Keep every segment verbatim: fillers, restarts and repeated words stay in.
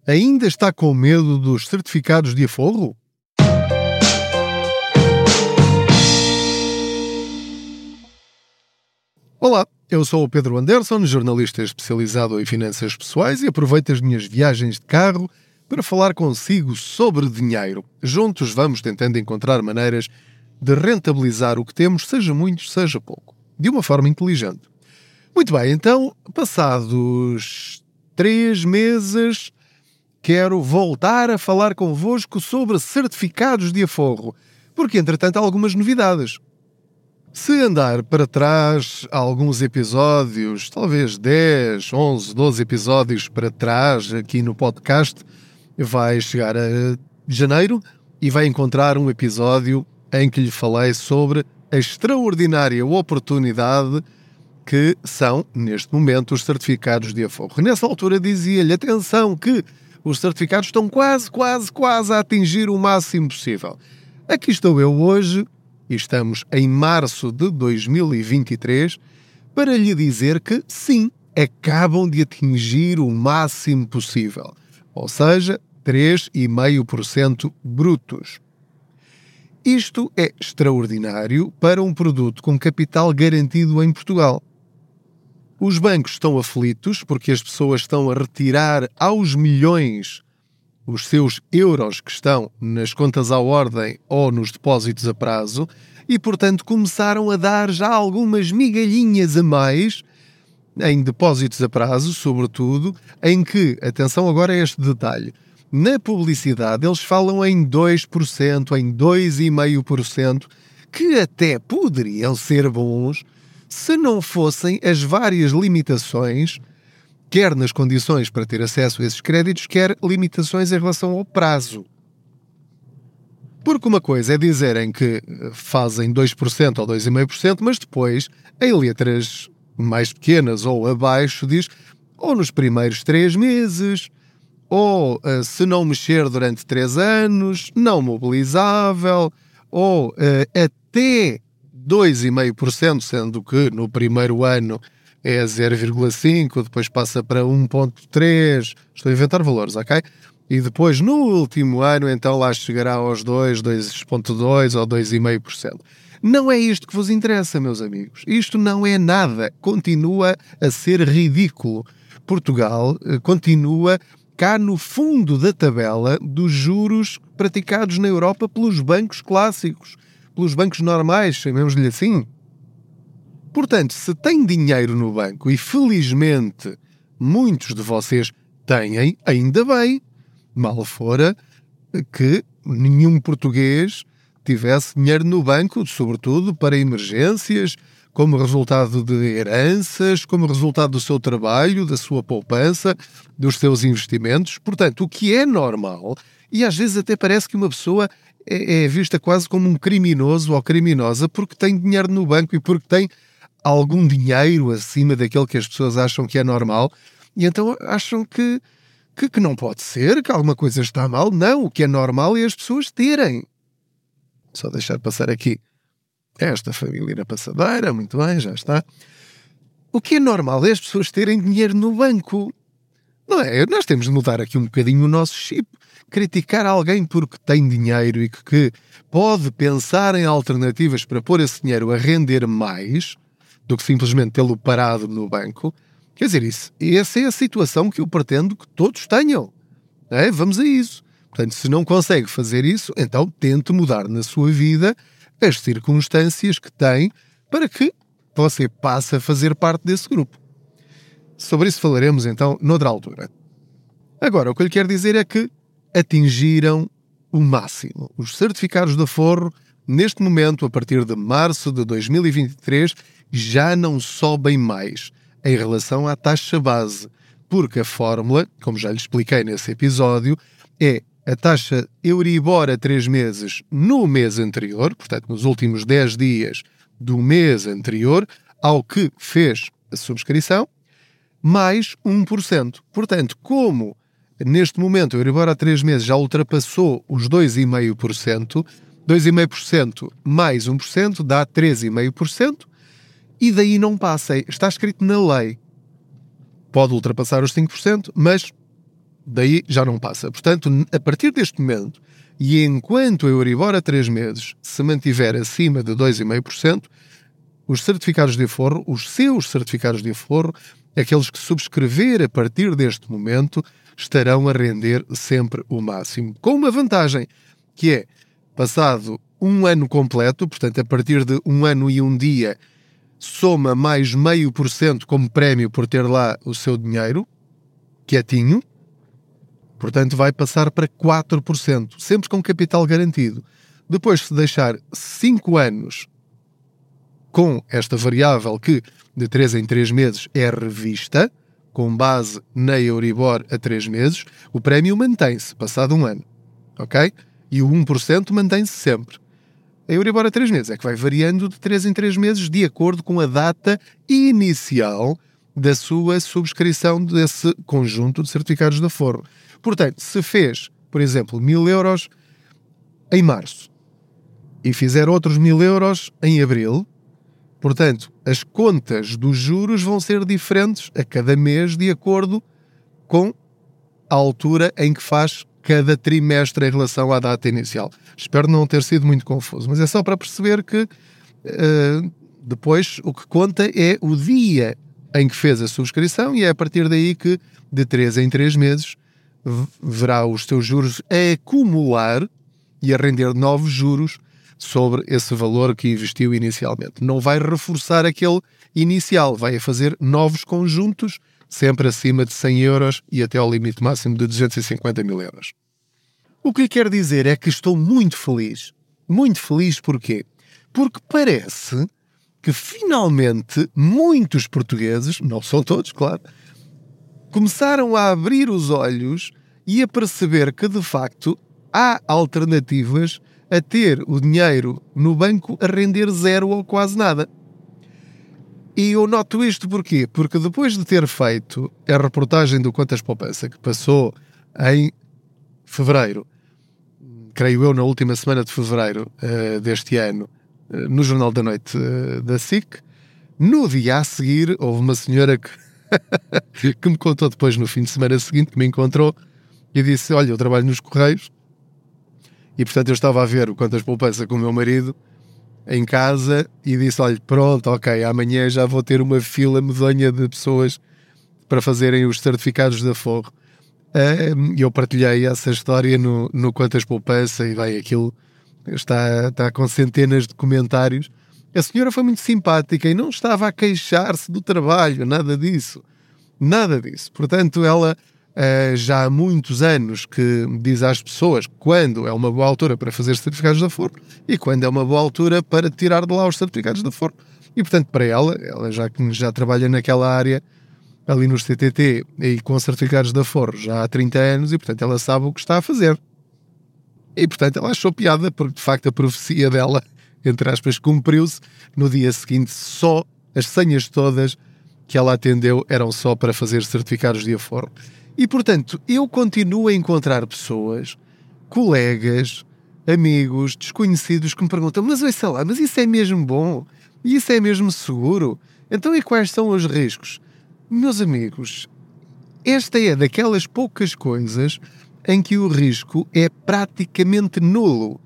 Ainda está com medo dos certificados de aforro? Olá, eu sou o Pedro Anderson, jornalista especializado em finanças pessoais, e aproveito as minhas viagens de carro para falar consigo sobre dinheiro. Juntos vamos tentando encontrar maneiras de rentabilizar o que temos, seja muito, seja pouco, de uma forma inteligente. Muito bem, então, passados três meses, quero voltar a falar convosco sobre certificados de aforro, porque, entretanto, há algumas novidades. Se andar para trás alguns episódios, talvez dez, onze, doze episódios para trás aqui no podcast, vai chegar a janeiro e vai encontrar um episódio em que lhe falei sobre a extraordinária oportunidade que são, neste momento, os certificados de aforro. Nessa altura dizia-lhe, atenção, que os certificados estão quase, quase, quase a atingir o máximo possível. Aqui estou eu hoje, e estamos em março de dois mil e vinte e três, para lhe dizer que, sim, acabam de atingir o máximo possível. Ou seja, três vírgula cinco por cento brutos. Isto é extraordinário para um produto com capital garantido em Portugal. Os bancos estão aflitos porque as pessoas estão a retirar aos milhões os seus euros que estão nas contas à ordem ou nos depósitos a prazo e, portanto, começaram a dar já algumas migalhinhas a mais em depósitos a prazo, sobretudo, em que, atenção agora a este detalhe, na publicidade eles falam em dois por cento, em dois vírgula cinco por cento, que até poderiam ser bons se não fossem as várias limitações, quer nas condições para ter acesso a esses créditos, quer limitações em relação ao prazo. Porque uma coisa é dizerem que fazem dois por cento ou dois vírgula cinco por cento, mas depois, em letras mais pequenas ou abaixo, diz ou nos primeiros três meses, ou se não mexer durante três anos, não mobilizável, ou até dois vírgula cinco por cento, sendo que no primeiro ano é zero vírgula cinco, depois passa para um vírgula três, estou a inventar valores, ok? E depois, no último ano, então lá chegará aos dois, dois vírgula dois ou dois vírgula cinco por cento. Não é isto que vos interessa, meus amigos. Isto não é nada. Continua a ser ridículo. Portugal continua cá no fundo da tabela dos juros praticados na Europa pelos bancos clássicos, pelos bancos normais, chamemos-lhe assim. Portanto, se tem dinheiro no banco, e felizmente muitos de vocês têm, ainda bem, mal fora que nenhum português tivesse dinheiro no banco, sobretudo para emergências, como resultado de heranças, como resultado do seu trabalho, da sua poupança, dos seus investimentos. Portanto, o que é normal, e às vezes até parece que uma pessoa é, é vista quase como um criminoso ou criminosa porque tem dinheiro no banco e porque tem algum dinheiro acima daquele que as pessoas acham que é normal, e então acham que, que, que não pode ser, que alguma coisa está mal. Não, o que é normal é as pessoas terem. Só deixar passar aqui esta família na passadeira, muito bem, já está. O que é normal é as pessoas terem dinheiro no banco. Não é? Nós temos de mudar aqui um bocadinho o nosso chip. Criticar alguém porque tem dinheiro e que, que pode pensar em alternativas para pôr esse dinheiro a render mais do que simplesmente tê-lo parado no banco. Quer dizer, isso, essa é a situação que eu pretendo que todos tenham. É? Vamos a isso. Portanto, se não consegue fazer isso, então tente mudar na sua vida as circunstâncias que tem para que você passe a fazer parte desse grupo. Sobre isso falaremos então noutra altura. Agora, o que eu lhe quero dizer é que atingiram o máximo. Os certificados de aforro, neste momento, a partir de março de dois mil e vinte e três, já não sobem mais em relação à taxa base, porque a fórmula, como já lhe expliquei nesse episódio, é a taxa Euribor a três meses no mês anterior, portanto, nos últimos dez dias do mês anterior, ao que fez a subscrição, mais um por cento. Portanto, como neste momento o Euribor a três meses já ultrapassou os dois vírgula cinco por cento, dois vírgula cinco por cento mais um por cento dá três vírgula cinco por cento, e daí não passa. Está escrito na lei. Pode ultrapassar os cinco por cento, mas Daí já não passa. Portanto, a partir deste momento, e enquanto a Euribor a três meses se mantiver acima de dois vírgula cinco por cento, os certificados de aforro, os seus certificados de aforro, aqueles que subscrever a partir deste momento, estarão a render sempre o máximo. Com uma vantagem, que é, passado um ano completo, portanto, a partir de um ano e um dia, soma mais meio por cento como prémio por ter lá o seu dinheiro, quietinho, portanto vai passar para quatro por cento, sempre com capital garantido. Depois, se deixar cinco anos com esta variável que de três em três meses é revista, com base na Euribor a três meses, o prémio mantém-se, passado um ano. Ok? E o um por cento mantém-se sempre. A Euribor a três meses é que vai variando de três em três meses de acordo com a data inicial da sua subscrição desse conjunto de certificados de aforro. Portanto, se fez, por exemplo, mil euros em março e fizer outros mil euros em abril, portanto, as contas dos juros vão ser diferentes a cada mês de acordo com a altura em que faz cada trimestre em relação à data inicial. Espero não ter sido muito confuso, mas é só para perceber que uh, depois o que conta é o dia em que fez a subscrição e é a partir daí que de três em três meses verá os seus juros a acumular e a render novos juros sobre esse valor que investiu inicialmente. Não vai reforçar aquele inicial, vai fazer novos conjuntos, sempre acima de cem euros e até ao limite máximo de duzentos e cinquenta mil euros. O que lhe quero dizer é que estou muito feliz. Muito feliz porquê? Porque parece que finalmente muitos portugueses, não são todos, claro, começaram a abrir os olhos e a perceber que, de facto, há alternativas a ter o dinheiro no banco a render zero ou quase nada. E eu noto isto porquê? Porque depois de ter feito a reportagem do Contas Poupança, que passou em fevereiro, creio eu na última semana de fevereiro uh, deste ano, uh, no Jornal da Noite uh, da S I C, no dia a seguir houve uma senhora que, que me contou depois no fim de semana seguinte, que me encontrou e disse, olha, eu trabalho nos Correios e portanto eu estava a ver o Contas Poupança com o meu marido em casa e disse, olha, pronto, ok, amanhã já vou ter uma fila medonha de pessoas para fazerem os certificados de aforro. E eu partilhei essa história no, no Contas Poupança e bem, aquilo está, está com centenas de comentários. A senhora foi muito simpática e não estava a queixar-se do trabalho, nada disso. Nada disso. Portanto, ela já há muitos anos que diz às pessoas quando é uma boa altura para fazer certificados de aforro e quando é uma boa altura para tirar de lá os certificados de aforro. E, portanto, para ela, ela já, já trabalha naquela área ali nos C T T e com certificados de aforro já há trinta anos e, portanto, ela sabe o que está a fazer. E, portanto, ela achou piada porque, de facto, a profecia dela, entre aspas, cumpriu-se. No dia seguinte, só as senhas todas que ela atendeu eram só para fazer certificados de aforro. E, portanto, eu continuo a encontrar pessoas, colegas, amigos, desconhecidos que me perguntam, mas ouça lá, mas isso é mesmo bom? E isso é mesmo seguro? Então, e quais são os riscos? Meus amigos, esta é daquelas poucas coisas em que o risco é praticamente nulo.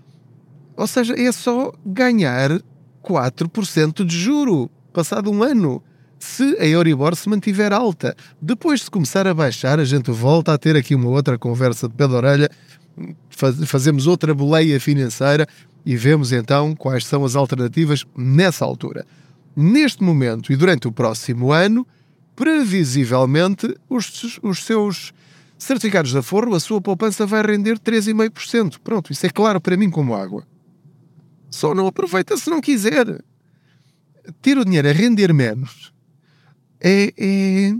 Ou seja, é só ganhar quatro por cento de juro, passado um ano. Se a Euribor se mantiver alta. Depois, se começar a baixar, a gente volta a ter aqui uma outra conversa de pé de orelha, faz, fazemos outra boleia financeira e vemos então quais são as alternativas nessa altura. Neste momento e durante o próximo ano, previsivelmente, os, os seus certificados de aforro, a sua poupança vai render três vírgula cinco por cento. Pronto, isso é claro para mim como água. Só não aproveita se não quiser. Ter o dinheiro a render menos É, é,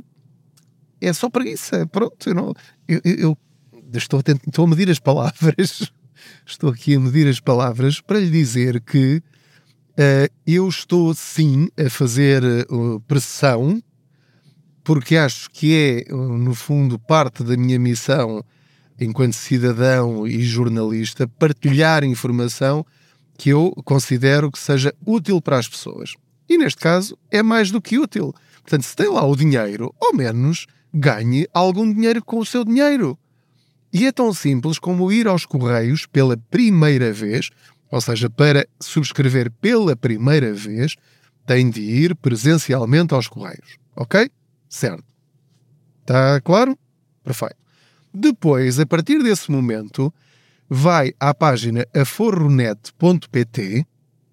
é só preguiça. Pronto, eu, não, eu, eu estou, a tentar, estou a medir as palavras, estou aqui a medir as palavras para lhe dizer que uh, eu estou sim a fazer uh, pressão, porque acho que é, uh, no fundo, parte da minha missão enquanto cidadão e jornalista, partilhar informação que eu considero que seja útil para as pessoas. E neste caso é mais do que útil. Portanto, se tem lá o dinheiro, ao menos ganhe algum dinheiro com o seu dinheiro. E é tão simples como ir aos Correios pela primeira vez, ou seja, para subscrever pela primeira vez, tem de ir presencialmente aos Correios. Ok? Certo. Está claro? Perfeito. Depois, a partir desse momento, vai à página aforronet ponto pt,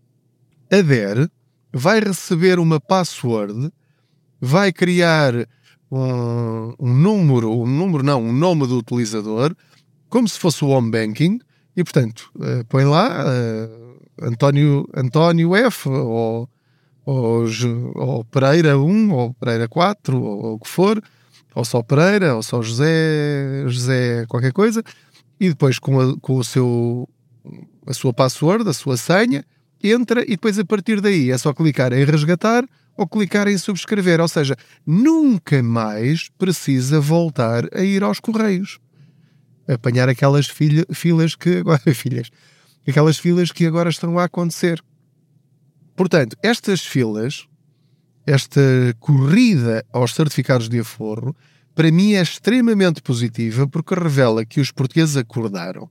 adere, vai receber uma password, vai criar um, um número, um número não, um nome do utilizador, como se fosse o home banking, e portanto, uh, põe lá uh, António, António F, ou, ou, ou Pereira um, ou Pereira quatro, ou, ou o que for, ou só Pereira, ou só José, José qualquer coisa, e depois com, a, com o seu, a sua password, a sua senha, entra, e depois a partir daí é só clicar em resgatar ou clicar em subscrever, ou seja, nunca mais precisa voltar a ir aos Correios, apanhar aquelas filha, filas que agora, filhas, aquelas filas que agora estão a acontecer. Portanto, estas filas, esta corrida aos certificados de aforro, para mim é extremamente positiva porque revela que os portugueses acordaram.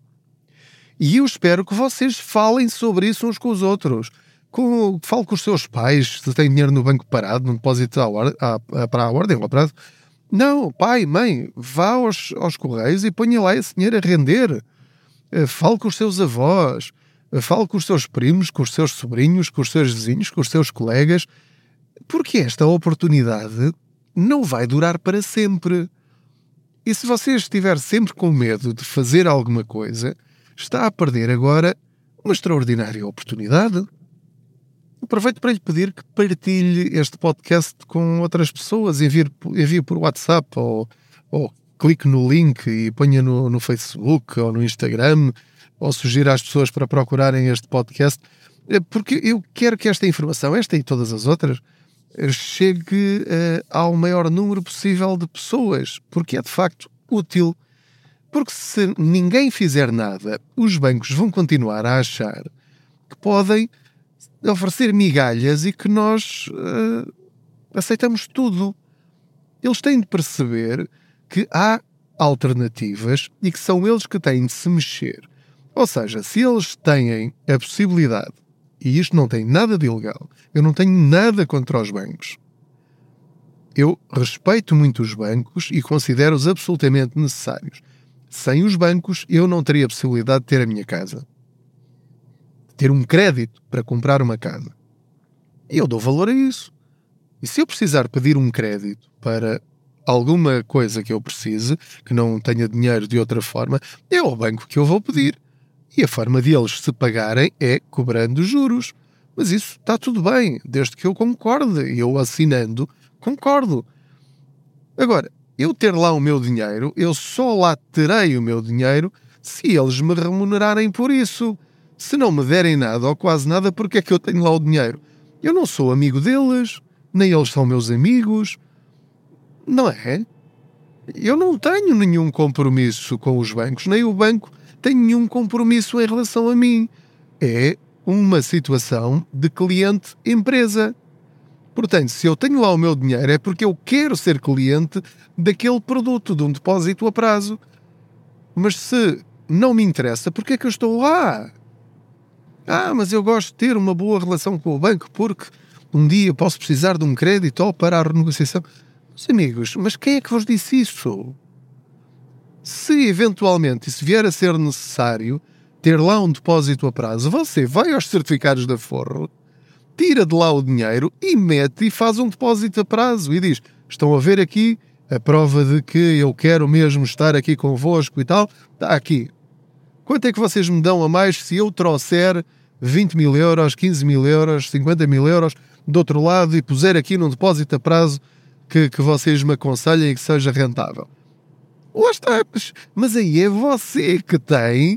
E eu espero que vocês falem sobre isso uns com os outros. Com, fale com os seus pais, se têm dinheiro no banco parado, num depósito à or, à, para a ordem ou a prazo. Não, pai, mãe, vá aos, aos Correios e ponha lá esse dinheiro a render. Fale com os seus avós, fale com os seus primos, com os seus sobrinhos, com os seus vizinhos, com os seus colegas, porque esta oportunidade não vai durar para sempre. E se você estiver sempre com medo de fazer alguma coisa, está a perder agora uma extraordinária oportunidade. Aproveito para lhe pedir que partilhe este podcast com outras pessoas, envie, envie por WhatsApp ou, ou clique no link e ponha no, no Facebook ou no Instagram, ou sugira às pessoas para procurarem este podcast, porque eu quero que esta informação, esta e todas as outras, chegue uh, ao maior número possível de pessoas, porque é de facto útil. Porque se ninguém fizer nada, os bancos vão continuar a achar que podem oferecer migalhas e que nós uh, aceitamos tudo. Eles têm de perceber que há alternativas e que são eles que têm de se mexer. Ou seja, se eles têm a possibilidade, e isto não tem nada de ilegal, eu não tenho nada contra os bancos. Eu respeito muito os bancos e considero-os absolutamente necessários. Sem os bancos, eu não teria a possibilidade de ter a minha casa. Ter um crédito para comprar uma casa. E eu dou valor a isso. E se eu precisar pedir um crédito para alguma coisa que eu precise, que não tenha dinheiro de outra forma, é ao banco que eu vou pedir. E a forma de eles se pagarem é cobrando juros. Mas isso está tudo bem, desde que eu concorde. E eu assinando, concordo. Agora, eu ter lá o meu dinheiro, eu só lá terei o meu dinheiro se eles me remunerarem por isso. Se não me derem nada ou quase nada, porque é que eu tenho lá o dinheiro? Eu não sou amigo deles, nem eles são meus amigos. Não é? Eu não tenho nenhum compromisso com os bancos, nem o banco tem nenhum compromisso em relação a mim. É uma situação de cliente-empresa. Portanto, se eu tenho lá o meu dinheiro é porque eu quero ser cliente daquele produto, de um depósito a prazo. Mas se não me interessa, porque é que eu estou lá? Ah, mas eu gosto de ter uma boa relação com o banco porque um dia posso precisar de um crédito ou para a renegociação. Meus amigos, mas quem é que vos disse isso? Se eventualmente isso vier a ser necessário ter lá um depósito a prazo, você vai aos certificados de aforro, tira de lá o dinheiro e mete e faz um depósito a prazo e diz, estão a ver aqui a prova de que eu quero mesmo estar aqui convosco e tal, está aqui. Quanto é que vocês me dão a mais se eu trouxer vinte mil euros, quinze mil euros, cinquenta mil euros do outro lado e puser aqui num depósito a prazo que, que vocês me aconselhem e que seja rentável? Lá está, mas aí é você que tem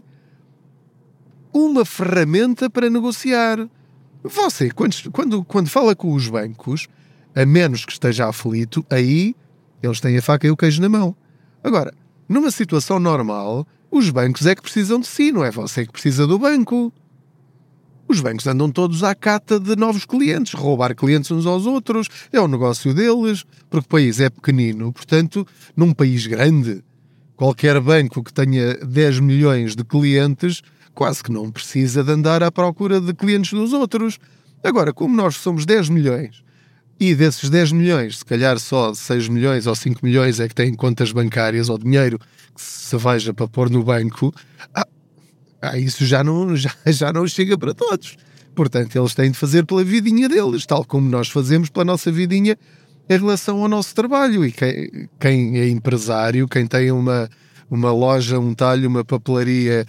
uma ferramenta para negociar. Você, quando, quando, quando fala com os bancos, a menos que esteja aflito, aí eles têm a faca e o queijo na mão. Agora, numa situação normal, os bancos é que precisam de si, não é você que precisa do banco. Os bancos andam todos à cata de novos clientes, roubar clientes uns aos outros, é o negócio deles, porque o país é pequenino, portanto, num país grande, qualquer banco que tenha dez milhões de clientes quase que não precisa de andar à procura de clientes dos outros. Agora, como nós somos dez milhões, e desses dez milhões, se calhar só seis milhões ou cinco milhões é que têm contas bancárias ou dinheiro que se veja para pôr no banco, ah, ah, isso já não, já, já não chega para todos. Portanto, eles têm de fazer pela vidinha deles, tal como nós fazemos pela nossa vidinha em relação ao nosso trabalho. E quem, quem é empresário, quem tem uma, uma loja, um talho, uma papelaria,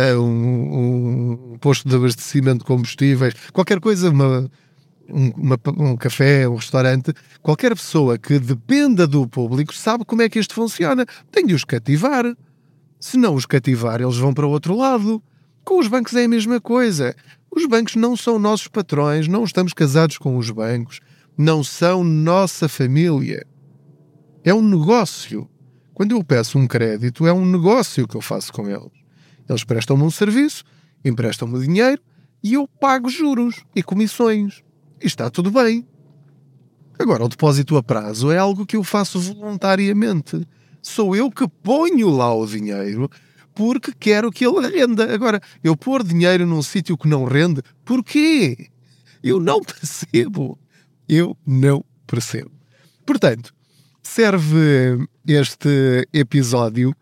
um, um posto de abastecimento de combustíveis, qualquer coisa, uma, um, uma, um café, um restaurante, qualquer pessoa que dependa do público sabe como é que isto funciona. Tem de os cativar. Se não os cativar, eles vão para o outro lado. Com os bancos é a mesma coisa. Os bancos não são nossos patrões, não estamos casados com os bancos, não são nossa família. É um negócio. Quando eu peço um crédito, é um negócio que eu faço com eles. Eles prestam-me um serviço, emprestam-me dinheiro e eu pago juros e comissões. E está tudo bem. Agora, o depósito a prazo é algo que eu faço voluntariamente. Sou eu que ponho lá o dinheiro porque quero que ele renda. Agora, eu pôr dinheiro num sítio que não rende, porquê? Eu não percebo. Eu não percebo. Portanto, serve este episódio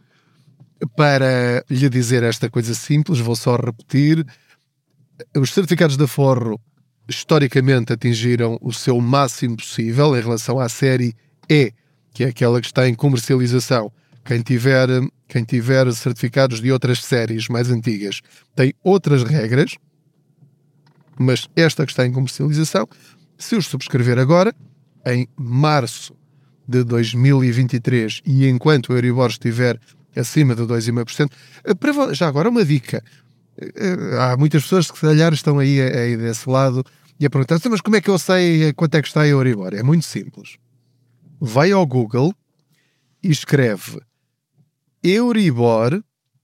para lhe dizer esta coisa simples, vou só repetir. Os certificados de aforro historicamente atingiram o seu máximo possível em relação à série E, que é aquela que está em comercialização. Quem tiver, quem tiver certificados de outras séries mais antigas tem outras regras, mas esta que está em comercialização, se os subscrever agora, em março de dois mil e vinte e três, e enquanto o Euribor estiver acima de dois vírgula cinco por cento, já agora uma dica. Há muitas pessoas que se calhar estão aí, aí desse lado e a perguntar, mas como é que eu sei quanto é que está a Euribor? É muito simples. Vai ao Google e escreve Euribor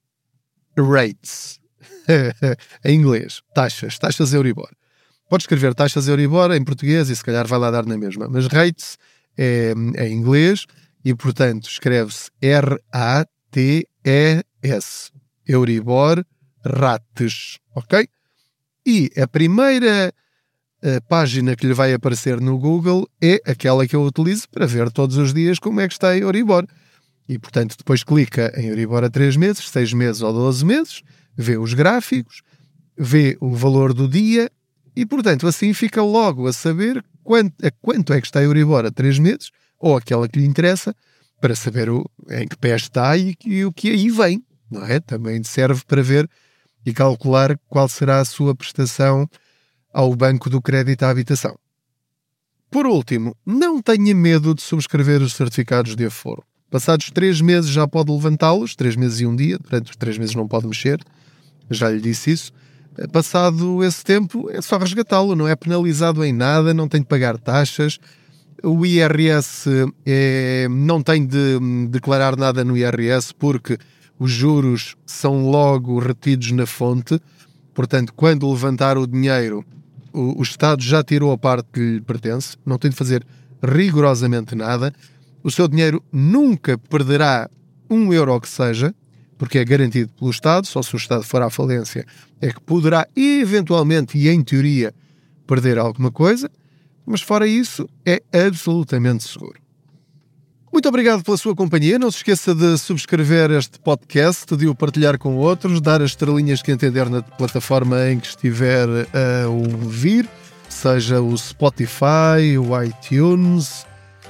Rates. Em inglês, taxas, taxas Euribor. Pode escrever taxas Euribor em português e se calhar vai lá dar na mesma. Mas rates é em inglês e, portanto, escreve-se R A T E S. Euribor Rates. Ok? E a primeira a página que lhe vai aparecer no Google é aquela que eu utilizo para ver todos os dias como é que está a Euribor. E, portanto, depois clica em Euribor a três meses, seis meses ou doze meses, vê os gráficos, vê o valor do dia e, portanto, assim fica logo a saber quanto, a quanto é que está a Euribor a três meses ou aquela que lhe interessa para saber o, em que pé está e, e o que aí vem. Não é? Também serve para ver e calcular qual será a sua prestação ao Banco do Crédito à Habitação. Por último, não tenha medo de subscrever os certificados de aforro. Passados três meses já pode levantá-los, três meses e um dia, durante os três meses não pode mexer, já lhe disse isso. Passado esse tempo é só resgatá-lo, não é penalizado em nada, não tem de pagar taxas. O I R S é, não tem de declarar nada no I R S porque os juros são logo retidos na fonte. Portanto, quando levantar o dinheiro, o, o Estado já tirou a parte que lhe pertence, não tem de fazer rigorosamente nada. O seu dinheiro nunca perderá um euro que seja, porque é garantido pelo Estado, só se o Estado for à falência é que poderá eventualmente e em teoria perder alguma coisa, mas fora isso é absolutamente seguro. Muito obrigado pela sua companhia. Não se esqueça de subscrever este podcast, de o partilhar com outros, dar as estrelinhas que entender na plataforma em que estiver a ouvir, seja o Spotify, o iTunes,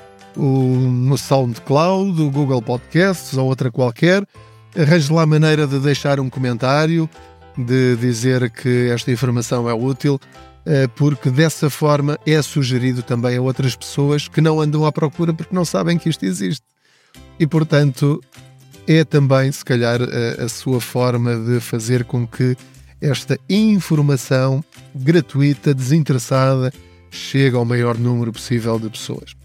o SoundCloud, o Google Podcasts ou outra qualquer. Arranje lá a maneira de deixar um comentário, de dizer que esta informação é útil, porque dessa forma é sugerido também a outras pessoas que não andam à procura porque não sabem que isto existe. E, portanto, é também, se calhar, a, a sua forma de fazer com que esta informação gratuita, desinteressada, chegue ao maior número possível de pessoas.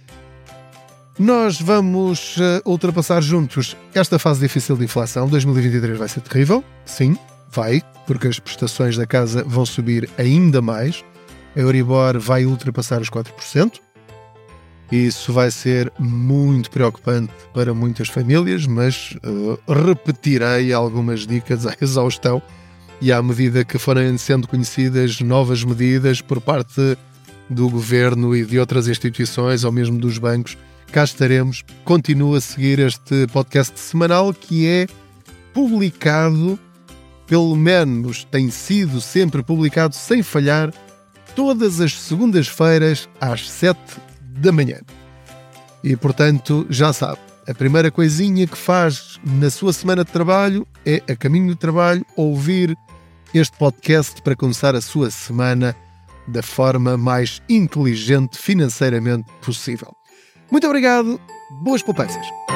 Nós vamos uh, ultrapassar juntos esta fase difícil de inflação. dois mil e vinte e três vai ser terrível, sim. Vai, porque as prestações da casa vão subir ainda mais. A Euribor vai ultrapassar os quatro por cento. Isso vai ser muito preocupante para muitas famílias, mas uh, repetirei algumas dicas à exaustão e à medida que forem sendo conhecidas novas medidas por parte do Governo e de outras instituições, ou mesmo dos bancos, cá estaremos. Continuo a seguir este podcast semanal que é publicado, pelo menos tem sido sempre publicado sem falhar, todas as segundas-feiras às sete da manhã. E, portanto, já sabe, a primeira coisinha que faz na sua semana de trabalho é, a caminho do trabalho, ouvir este podcast para começar a sua semana da forma mais inteligente financeiramente possível. Muito obrigado, boas poupanças!